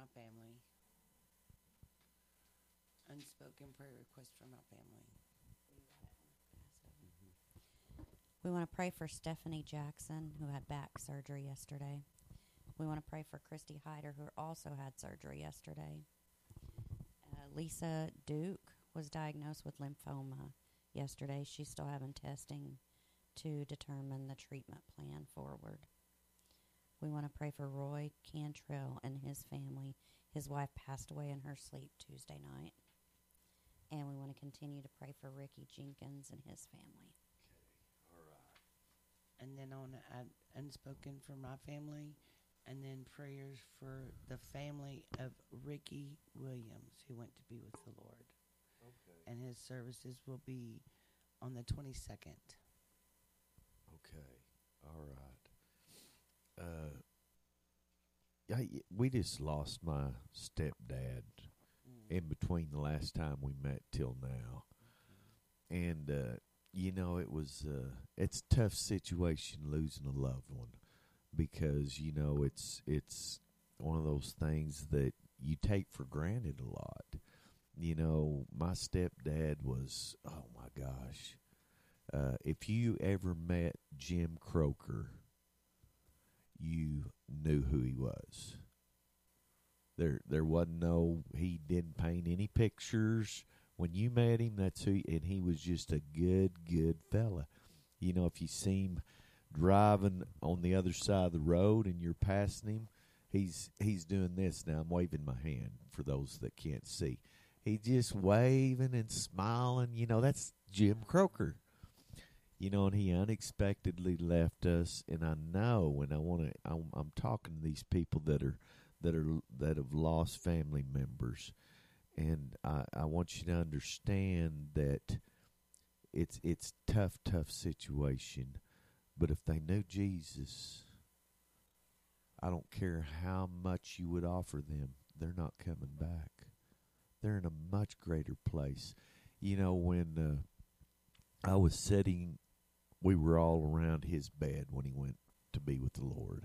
my family. Unspoken prayer request for my family. We want to pray for Stephanie Jackson, who had back surgery yesterday. We want to pray for Christy Hyder, who also had surgery yesterday. Lisa Duke was diagnosed with lymphoma yesterday. She's still having testing to determine the treatment plan forward. We want to pray for Roy Cantrell and his family. His wife passed away in her sleep Tuesday night. And we want to continue to pray for Ricky Jenkins and his family. Okay, all right. And then on unspoken for my family, and then prayers for the family of Ricky Williams, who went to be with the Lord. Okay. And his services will be on the 22nd. Okay, all right. We just lost my stepdad in between the last time we met till now. And, it was, it's a tough situation losing a loved one because, it's one of those things that you take for granted a lot. My stepdad was, oh my gosh. If you ever met Jim Croker, you knew who he was. There wasn't he didn't paint any pictures. When you met him, that's who, and he was just a good fella. If you see him driving on the other side of the road and you're passing him, he's doing this now. I'm waving my hand for those that can't see. He's just waving and smiling. That's Jim Croker. And he unexpectedly left us. And I know, and I'm talking to these people that have lost family members, and I want you to understand that it's tough situation. But if they knew Jesus, I don't care how much you would offer them, they're not coming back. They're in a much greater place. When I was sitting, we were all around his bed when he went to be with the Lord.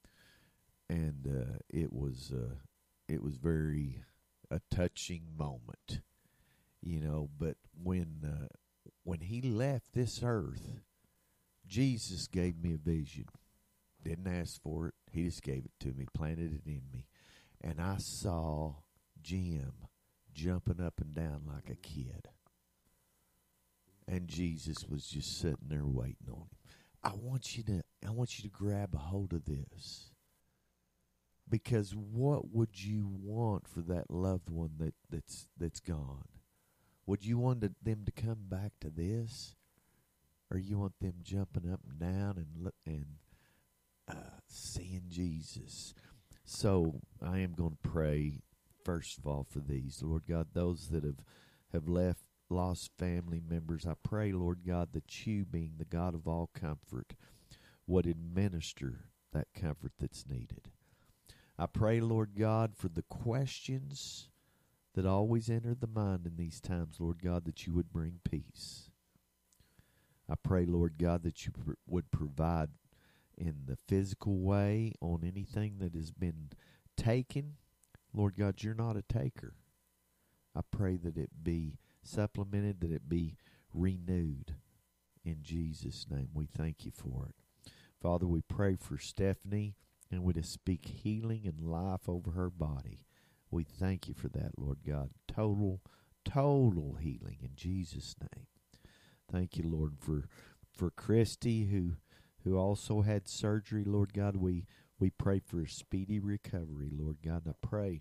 And it was very a touching moment, But when he left this earth, Jesus gave me a vision. Didn't ask for it; he just gave it to me, planted it in me, and I saw Jim jumping up and down like a kid, and Jesus was just sitting there waiting on him. I want you to grab a hold of this. Because what would you want for that loved one that's gone? Would you want them to come back to this, or you want them jumping up and down and seeing Jesus? So I am going to pray first of all for these, Lord God, those that have lost family members. I pray, Lord God, that you, being the God of all comfort, would administer that comfort that's needed. I pray, Lord God, for the questions that always enter the mind in these times, Lord God, that you would bring peace. I pray, Lord God, that you would provide in the physical way on anything that has been taken. Lord God, you're not a taker. I pray that it be supplemented, that it be renewed. In Jesus' name, we thank you for it. Father, we pray for Stephanie, and we just speak healing and life over her body. We thank you for that, Lord God. Total healing in Jesus' name. Thank you, Lord, for Christy, who also had surgery, Lord God. We pray for a speedy recovery, Lord God. And I pray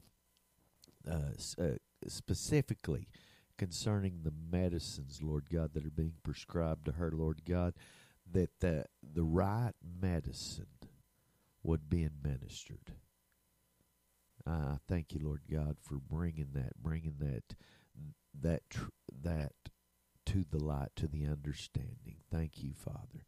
specifically concerning the medicines, Lord God, that are being prescribed to her, Lord God, that the right medicine would be administered. I thank you, Lord God, for bringing that to the light, to the understanding. Thank you, Father,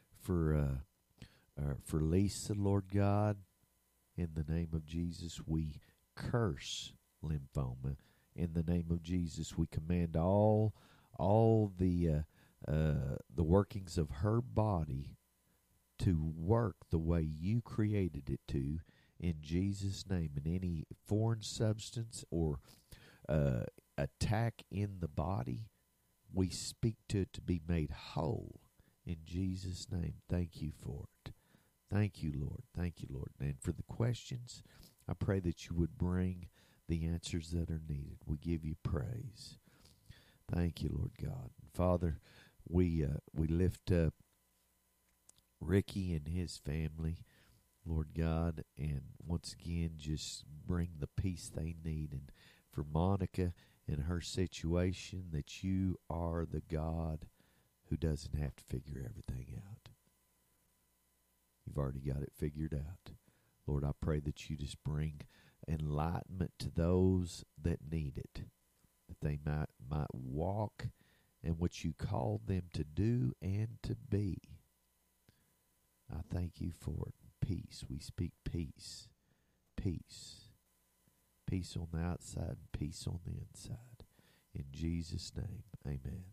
for Lisa, Lord God. In the name of Jesus, we curse lymphoma. In the name of Jesus, we command all the workings of her body to work the way you created it to. in Jesus' name. And any foreign substance or attack in the body, we speak to it to be made whole in Jesus' name. Thank you for it. Thank you, Lord. Thank you, Lord. And for the questions, I pray that you would bring the answers that are needed. We give you praise. Thank you, Lord God. Father, we lift up Ricky and his family, Lord God, and once again just bring the peace they need. And for Monica and her situation, that you are the God who doesn't have to figure everything out. You've already got it figured out. Lord, I pray that you just bring enlightenment to those that need it, that they might walk in what you called them to do and to be. I thank you for it. Peace. We speak peace. Peace. Peace on the outside and peace on the inside. In Jesus' name, amen.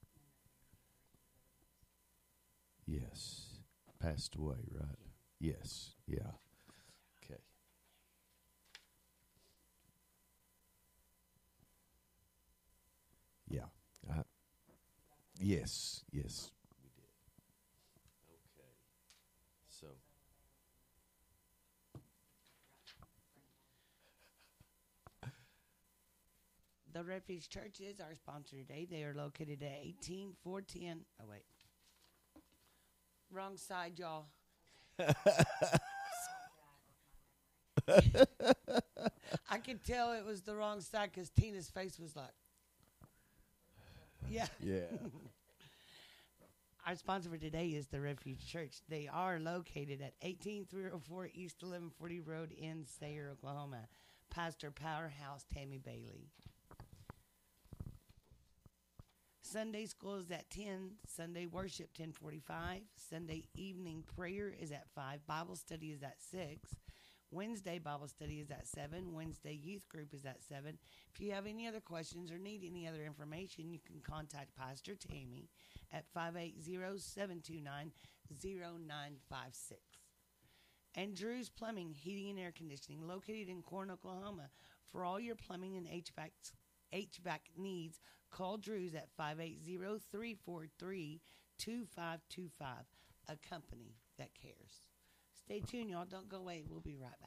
Yes. Passed away, right? Yes. Yeah. Okay. Yeah. Yes. Yes. We did. Okay. So. The Refuge Church is our sponsor today. They are located at 18410. Oh, wait. Wrong side, y'all. I could tell it was the wrong side because Tina's face was like, yeah. Yeah. Our sponsor for today is the Refuge Church. They are located at 18304 East 1140 Road in Sayre, Oklahoma. Pastor Powerhouse Tammy Bailey. Sunday school is at 10. Sunday worship 10:45. Sunday evening prayer is at 5. Bible study is at 6. Wednesday Bible study is at 7. Wednesday youth group is at 7. If you have any other questions or need any other information, you can contact Pastor Tammy at 580-729-0956. And Drew's Plumbing, Heating and Air Conditioning, located in Corn, Oklahoma. For all your plumbing and HVAC needs, call Drew's at 580-343-2525, a company that cares. Stay tuned, y'all. Don't go away. We'll be right back.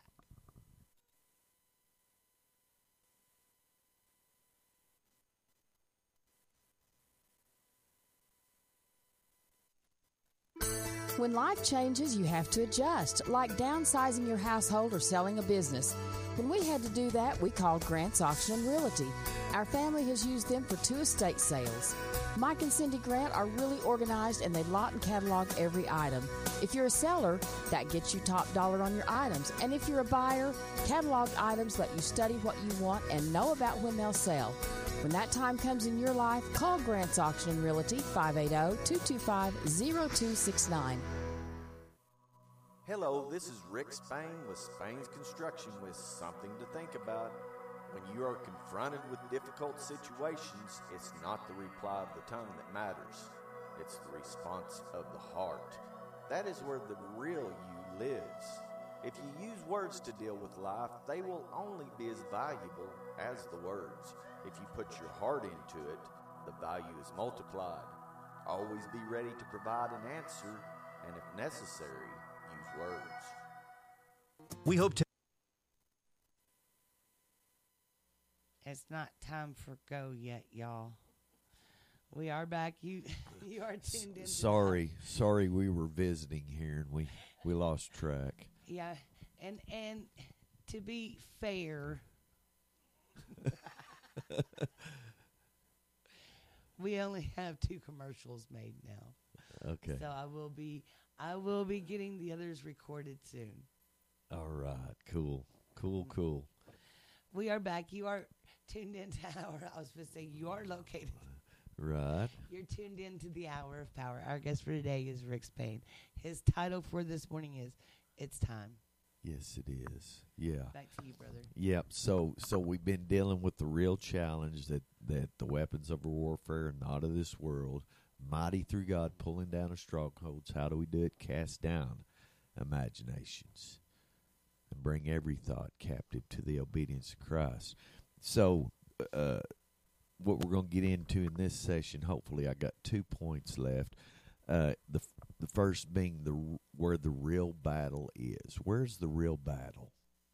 When life changes, you have to adjust, like downsizing your household or selling a business. When we had to do that, we called Grant's Auction and Realty. Our family has used them for 2 estate sales. Mike and Cindy Grant are really organized, and they lot and catalog every item. If you're a seller, that gets you top dollar on your items. And if you're a buyer, cataloged items let you study what you want and know about when they'll sell. When that time comes in your life, call Grant's Auction and Realty, 580-225-0269. Hello, this is Rick Spain with Spain's Construction with something to think about. When you are confronted with difficult situations, it's not the reply of the tongue that matters. It's the response of the heart. That is where the real you lives. If you use words to deal with life, they will only be as valuable as the words. If you put your heart into it, the value is multiplied. Always be ready to provide an answer, and if necessary, use words. We hope to. It's not time for go yet, y'all. We are back. You are tuned in. Sorry, we were visiting here and we lost track. Yeah, and to be fair, we only have 2 commercials made now. Okay. So I will be getting the others recorded soon. All right. Cool. We are back. You are tuned into I was supposed to say you are located. Right. You're tuned into the Hour of Power. Our guest for today is Rick Spain. His title for this morning is "It's Time." Yes, it is. Yeah. Back to you, brother. Yep. So we've been dealing with the real challenge that the weapons of warfare are not of this world, mighty through God, pulling down of strongholds. How do we do it? Cast down imaginations. and bring every thought captive to the obedience of Christ. So, what we're going to get into in this session, hopefully, I got 2 points left. The first being where the real battle is. Where's the real battle?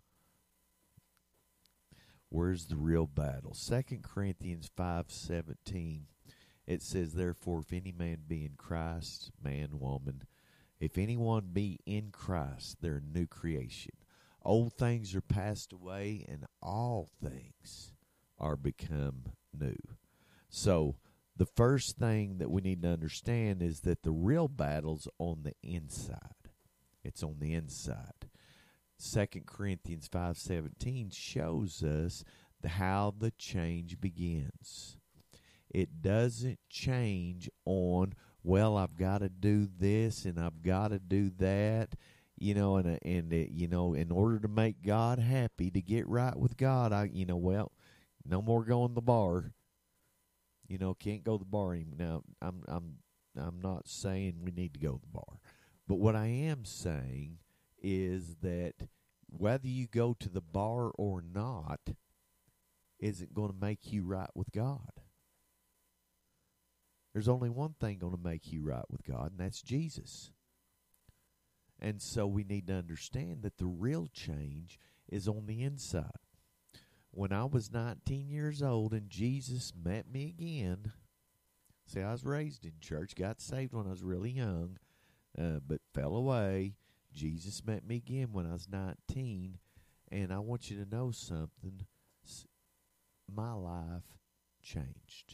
Where's the real battle? 2 Corinthians 5:17. It says, "Therefore, if any man be in Christ, man, woman, if anyone be in Christ, they're a new creation. Old things are passed away, and all things are become new." So, the first thing that we need to understand is that the real battle's on the inside. It's on the inside. 2 Corinthians 5:17 shows us how the change begins. It doesn't change on, well, I've got to do this and I've got to do that, in order to make God happy, to get right with God, no more going to the bar. Can't go to the bar anymore. Now, I'm not saying we need to go to the bar, but what I am saying is that whether you go to the bar or not isn't going to make you right with God. There's only one thing going to make you right with God, and that's Jesus. And so we need to understand that the real change is on the inside. When I was 19 years old and Jesus met me again, see, I was raised in church, got saved when I was really young, but fell away. Jesus met me again when I was 19, and I want you to know something. My life changed.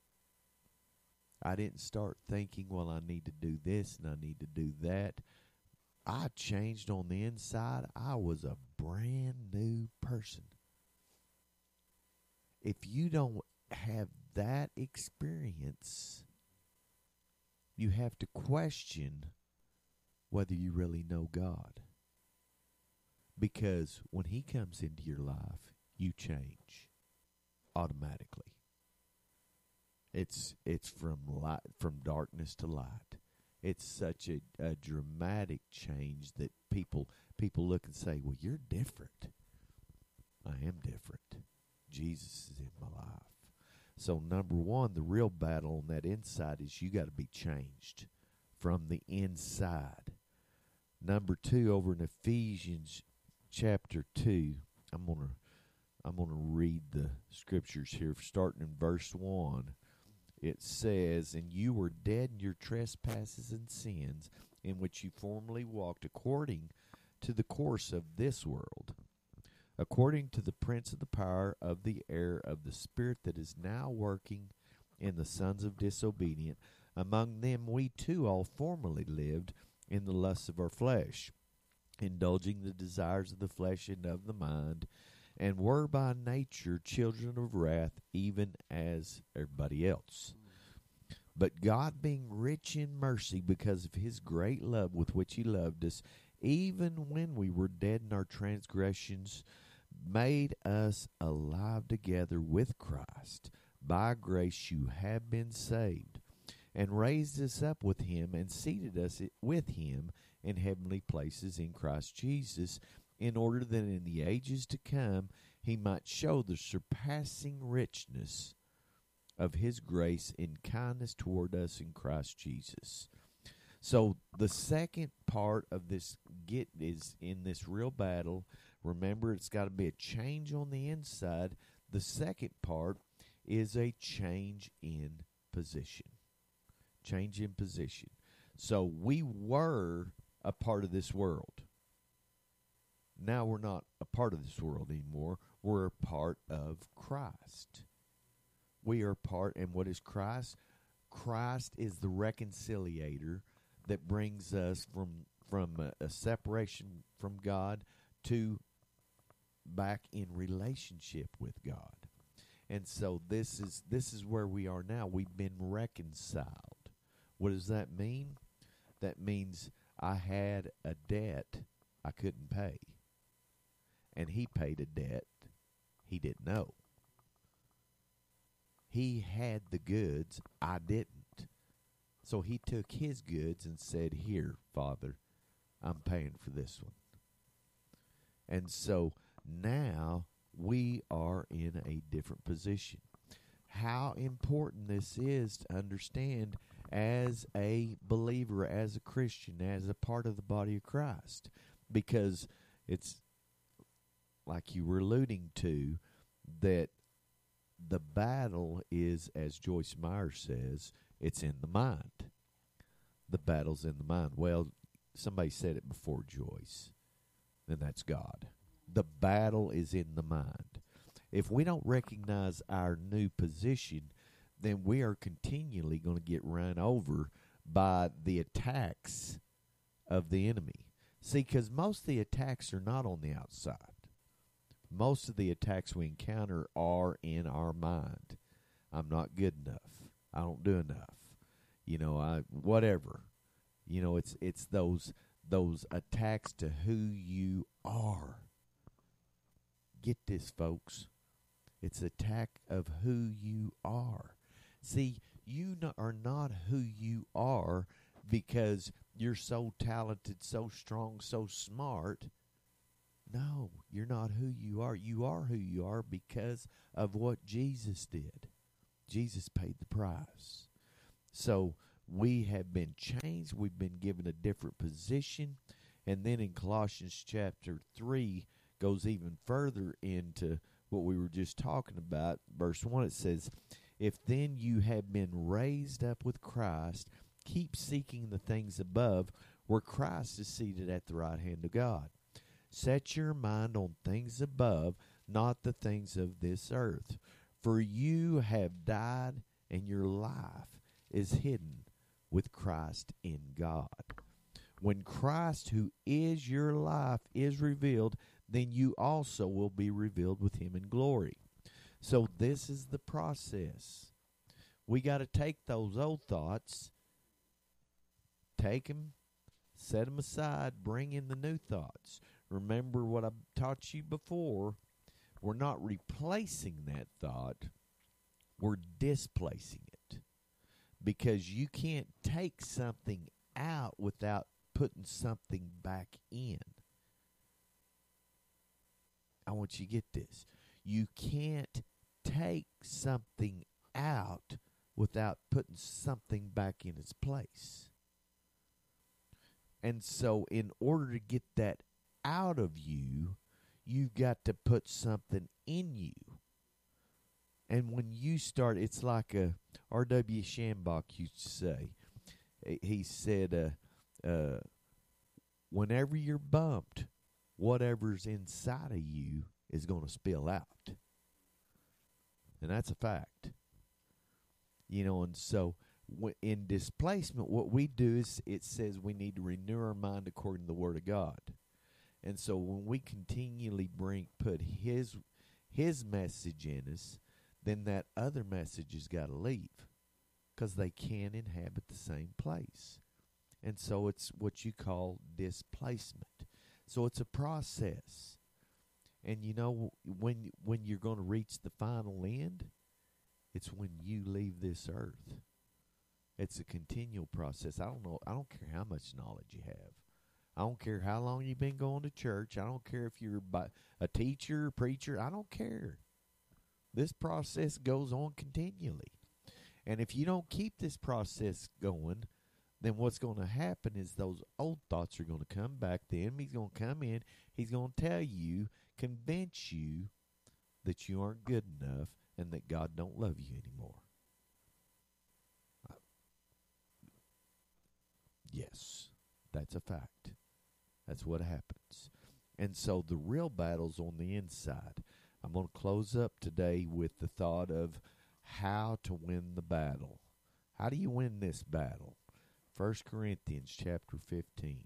I didn't start thinking, well, I need to do this and I need to do that. I changed on the inside. I was a brand new person. If you don't have that experience, you have to question whether you really know God. Because when He comes into your life, you change automatically. It's from darkness to light. It's such a dramatic change that people look and say, well, you're different. I am different. Jesus is in my life. So number one, the real battle on that inside is you got to be changed from the inside. Number two, over in Ephesians chapter 2, I'm gonna read the scriptures here, starting in verse 1. It says, "And you were dead in your trespasses and sins, in which you formerly walked according to the course of this world, according to the prince of the power of the air of the spirit that is now working in the sons of disobedience. Among them we too all formerly lived in the lusts of our flesh, indulging the desires of the flesh and of the mind, and were by nature children of wrath, even as everybody else. But God, being rich in mercy, because of His great love with which He loved us, even when we were dead in our transgressions, made us alive together with Christ. By grace you have been saved, and raised us up with Him, and seated us with Him in heavenly places in Christ Jesus, in order that in the ages to come He might show the surpassing richness of His grace in kindness toward us in Christ Jesus." So the second part of this is in this real battle. Remember, it's got to be a change on the inside. The second part is a change in position. Change in position. So we were a part of this world. Now we're not a part of this world anymore. We're a part of Christ. We are part, and what is Christ? Christ is the reconciliator that brings us from a separation from God to back in relationship with God. And so this is where we are now. We've been reconciled. What does that mean? That means I had a debt I couldn't pay, and He paid a debt He didn't know. He had the goods, I didn't. So He took His goods and said, "Here, Father, I'm paying for this one." And so now we are in a different position. How important this is to understand as a believer, as a Christian, as a part of the body of Christ. Because it's like you were alluding to, that the battle is, as Joyce Meyer says, it's in the mind. The battle's in the mind. Well, somebody said it before Joyce, and that's God. The battle is in the mind. If we don't recognize our new position, then we are continually going to get run over by the attacks of the enemy. See, because most of the attacks are not on the outside. Most of the attacks we encounter are in our mind. I'm not good enough. I don't do enough. Whatever. It's those attacks to who you are. Get this, folks. It's attack of who you are. See, you are not who you are because you're so talented, so strong, so smart. No, you're not who you are. You are who you are because of what Jesus did. Jesus paid the price. So we have been changed. We've been given a different position. And then in Colossians chapter 3 goes even further into what we were just talking about. Verse 1, it says, "If then you have been raised up with Christ, keep seeking the things above, where Christ is seated at the right hand of God. Set your mind on things above, not the things of this earth. For you have died, and your life is hidden with Christ in God. When Christ, who is your life, is revealed, then you also will be revealed with him in glory." So this is the process. We got to take those old thoughts, take them, set them aside, bring in the new thoughts. Remember what I taught you before. We're not replacing that thought. We're displacing it. Because you can't take something out without putting something back in. I want you to get this. You can't take something out without putting something back in its place. And so in order to get that out of you, you've got to put something in you. And when you start, it's like R.W. Shambach used to say. He said, whenever you're bumped, whatever's inside of you is going to spill out. And that's a fact. And so in displacement, what we do is it says we need to renew our mind according to the Word of God. And so when we continually put His message in us, then that other message has got to leave because they can't inhabit the same place. And so it's what you call displacement. So it's a process. And when you're going to reach the final end, it's when you leave this earth. It's a continual process. I don't care how much knowledge you have. I don't care how long you've been going to church. I don't care if you're a teacher, a preacher. I don't care. This process goes on continually. And if you don't keep this process going, then what's going to happen is those old thoughts are going to come back. The enemy's going to come in. He's going to tell you, convince you that you aren't good enough and that God don't love you anymore. Yes, that's a fact. That's what happens. And so the real battle's on the inside. I'm going to close up today with the thought of how to win the battle. How do you win this battle? 1 Corinthians chapter 15,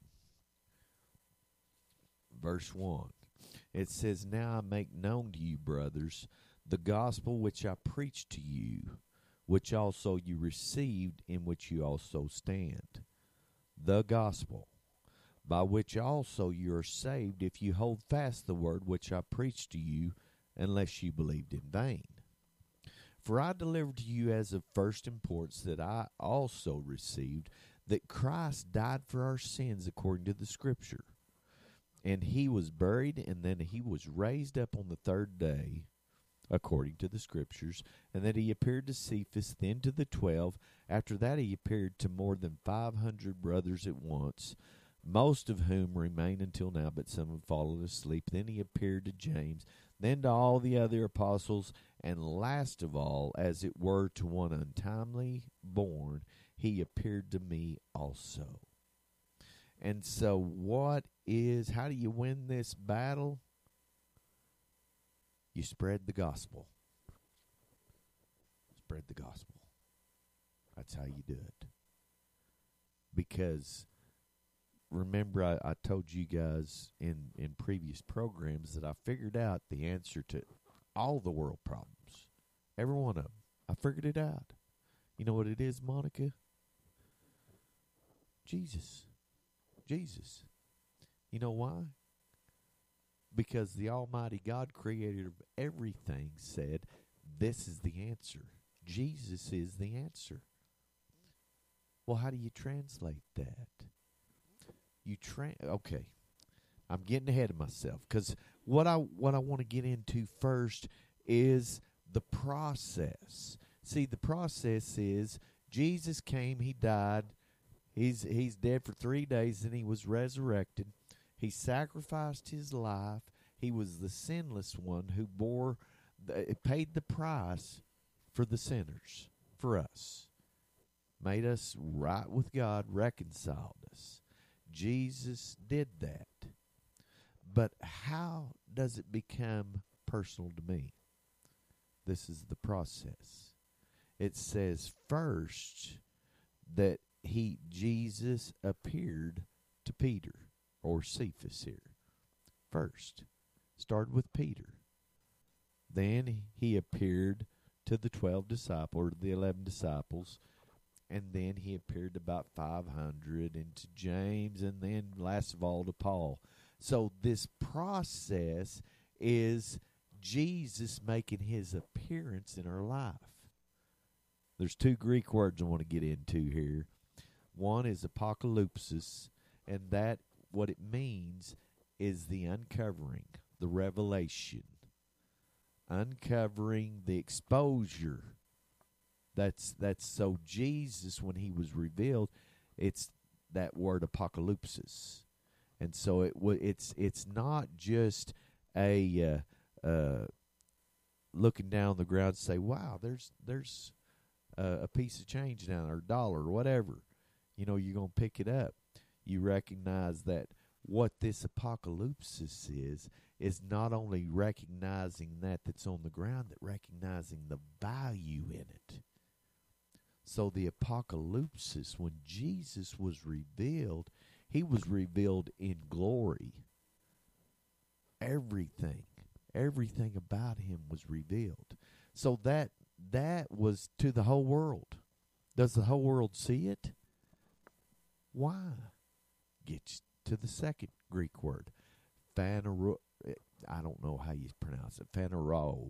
verse 1. It says, "Now I make known to you, brothers, the gospel which I preached to you, which also you received, in which you also stand. The gospel, by which also you are saved, if you hold fast the word which I preached to you, unless you believed in vain. For I delivered to you as of first importance that I also received, that Christ died for our sins according to the Scripture, And he was buried, and then he was raised up on the third day, according to the Scriptures. And then he appeared to Cephas, then to the 12. After that he appeared to more than 500 brothers at once, most of whom remain until now, but some have fallen asleep. Then he appeared to James, then to all the other apostles, and last of all, as it were to one untimely born, he appeared to me also. And so how do you win this battle? You spread the gospel. Spread the gospel. That's how you do it. Because remember, I told you guys in previous programs that I figured out the answer to all the world problems. Every one of them. I figured it out. You know what it is, Monica? Jesus. Jesus. You know why? Because the Almighty God, creator of everything, said, this is the answer. Jesus is the answer. Well, how do you translate that? Okay. I'm getting ahead of myself, because what I want to get into first is the process. See, the process is Jesus came, he died, he's dead for 3 days, and he was resurrected. He sacrificed his life. He was the sinless one who paid the price for the sinners, for us. Made us right with God, reconciled us. Jesus did that. But how does it become personal to me? This is the process. It says first that Jesus appeared to Peter, or Cephas here. First. Started with Peter. Then he appeared to the 12 disciples, or the 11 disciples, and then he appeared to about 500, and to James, and then last of all to Paul. So this process is Jesus making his appearance in our life. There's 2 Greek words I want to get into here. One is apocalypsis, and that what it means is the uncovering, the revelation, uncovering the exposure. That's so Jesus, when he was revealed, it's that word apocalypsis. And so it's not just a looking down the ground and say, wow, there's a piece of change down there, $1 or whatever. You know, you're going to pick it up. You recognize that what this apocalypsis is not only recognizing that's on the ground, but recognizing the value in it. So the apocalypsis, when Jesus was revealed, he was revealed in glory. Everything about him was revealed. So that was to the whole world. Does the whole world see it? Why? Get to the second Greek word, phanero. I don't know how you pronounce it. Phanero.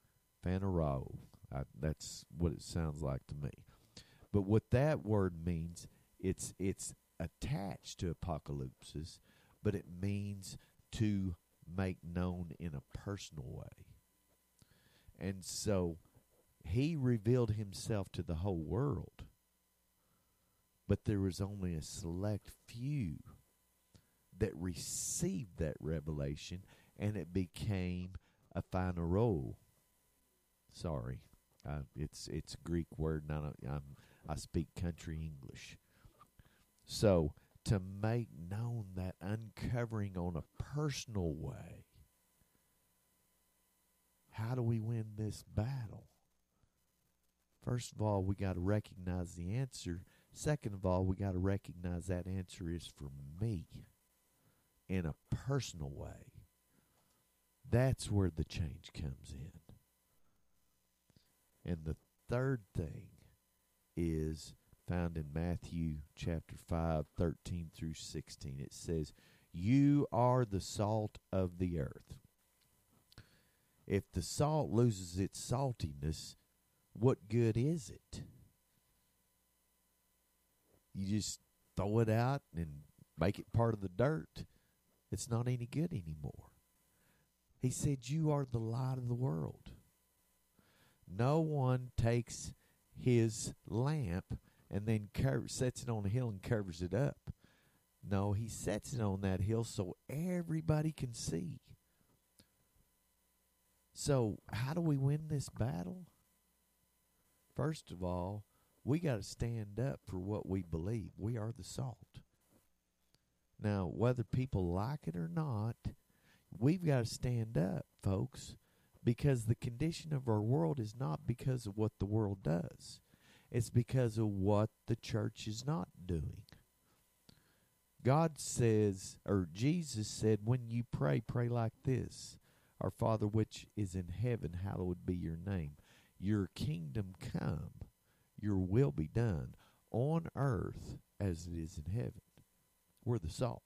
That's what it sounds like to me. But what that word means, it's attached to apocalypsis, but it means to make known in a personal way. And so he revealed himself to the whole world, but there was only a select few that received that revelation, and it became a phaneroo. Sorry, it's a Greek word, and I speak country English. So to make known that uncovering on a personal way, how do we win this battle? First of all, we got to recognize the answer. Second of all, we got to recognize that answer is for me in a personal way. That's where the change comes in. And the third thing is found in Matthew chapter 5, 13 through 16. It says, "You are the salt of the earth." If the salt loses its saltiness, what good is it? You just throw it out and make it part of the dirt. It's not any good anymore. He said, you are the light of the world. No one takes his lamp and then sets it on a hill and covers it up. No, he sets it on that hill so everybody can see. So how do we win this battle? First of all, we got to stand up for what we believe. We are the salt. Now, whether people like it or not, we've got to stand up, folks, because the condition of our world is not because of what the world does. It's because of what the church is not doing. God says, or Jesus said, when you pray, pray like this. Our Father which is in heaven, hallowed be your name. Your kingdom come, your will be done on earth as it is in heaven. We're the salt.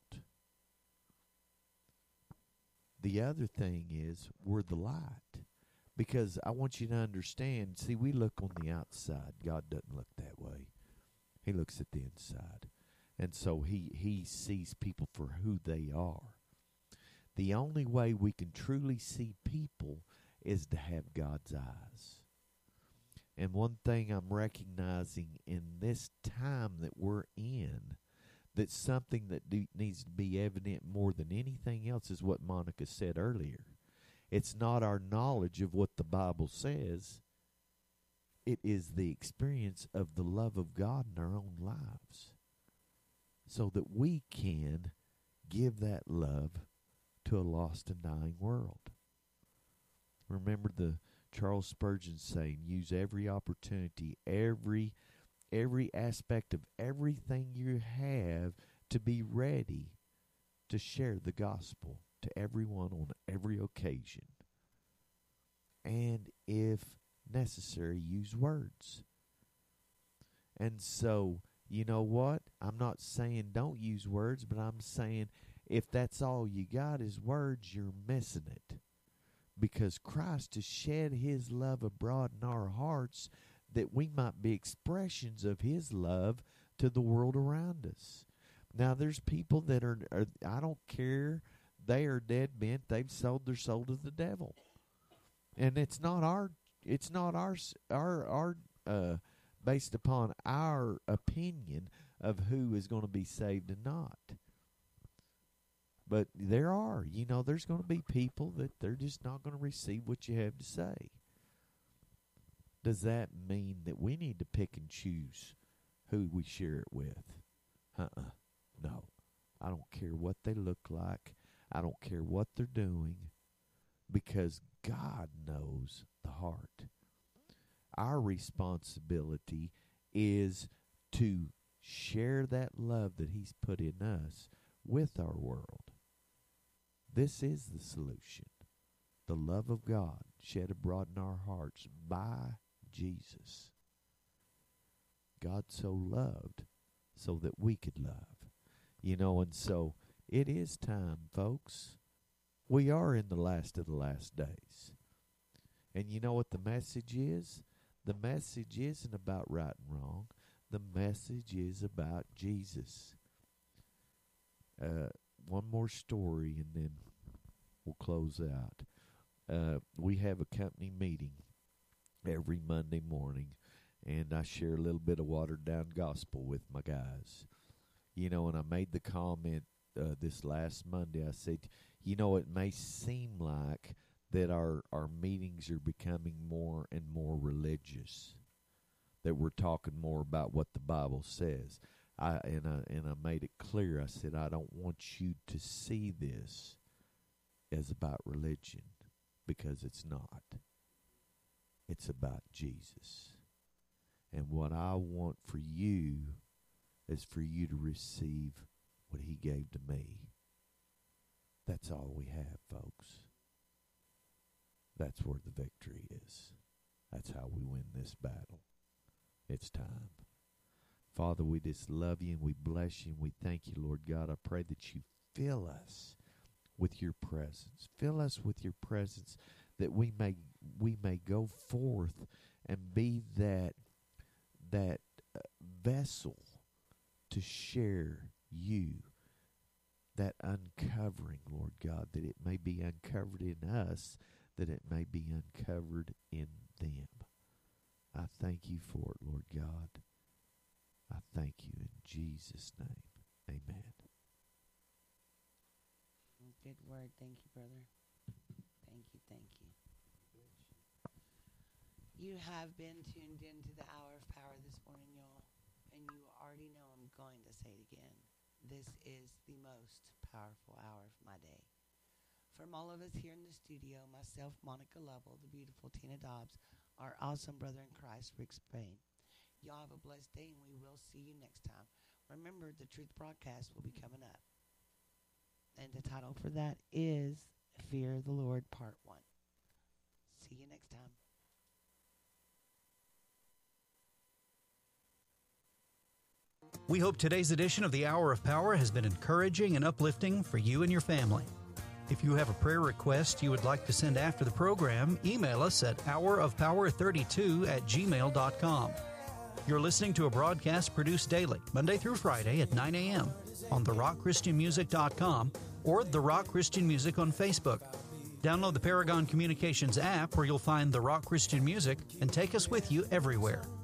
The other thing is we're the light. Because I want you to understand, see, we look on the outside. God doesn't look that way. He looks at the inside. And so he sees people for who they are. The only way we can truly see people is to have God's eyes. And one thing I'm recognizing in this time that we're in, that something that needs to be evident more than anything else is what Monica said earlier. It's not our knowledge of what the Bible says. It is the experience of the love of God in our own lives, so that we can give that love to a lost and dying world. Remember the Charles Spurgeon saying, use every opportunity, every aspect of everything you have to be ready to share the gospel to everyone on every occasion. And if necessary, use words. And so, you know what? I'm not saying don't use words, but I'm saying if that's all you got is words, you're missing it. Because Christ has shed his love abroad in our hearts that we might be expressions of his love to the world around us. Now, there's people that are I don't care, they are dead bent, they've sold their soul to the devil. And it's not based upon our opinion of who is going to be saved and not. But there's going to be people that they're just not going to receive what you have to say. Does that mean that we need to pick and choose who we share it with? No. I don't care what they look like. I don't care what they're doing, because God knows the heart. Our responsibility is to share that love that he's put in us with our world. This is the solution. The love of God shed abroad in our hearts by Jesus. God so loved so that we could love. And so it is time, folks. We are in the last of the last days. And you know what the message is? The message isn't about right and wrong. The message is about Jesus. One more story and then we'll close out. We have a company meeting every Monday morning, and I share a little bit of watered down gospel with my guys. And I made the comment this last Monday. I said, it may seem like that our meetings are becoming more and more religious, that we're talking more about what the Bible says. I made it clear. I said, I don't want you to see this as about religion, because it's not. It's about Jesus. And what I want for you is for you to receive what he gave to me. That's all we have, folks. That's where the victory is. That's how we win this battle. It's time. Father, we just love you and we bless you and we thank you, Lord God. I pray that you fill us with your presence. Fill us with your presence, that we may go forth and be that vessel to share you, that uncovering, Lord God, that it may be uncovered in us, that it may be uncovered in them. I thank you for it, Lord God. I thank you in Jesus' name. Amen. Good word. Thank you, brother. Thank you. Thank you. You have been tuned into the Hour of Power this morning, y'all. And you already know I'm going to say it again. This is the most powerful hour of my day. From all of us here in the studio, myself, Monica Lovell, the beautiful Tina Dobbs, our awesome brother in Christ, Rick Spain. Y'all have a blessed day, and we will see you next time. Remember, the Truth broadcast will be coming up. And the title for that is Fear the Lord Part 1. See you next time. We hope today's edition of the Hour of Power has been encouraging and uplifting for you and your family. If you have a prayer request you would like to send after the program, email us at hourofpower32@gmail.com. You're listening to a broadcast produced daily, Monday through Friday at 9 a.m. on therockchristianmusic.com or The Rock Christian Music on Facebook. Download the Paragon Communications app where you'll find The Rock Christian Music and take us with you everywhere.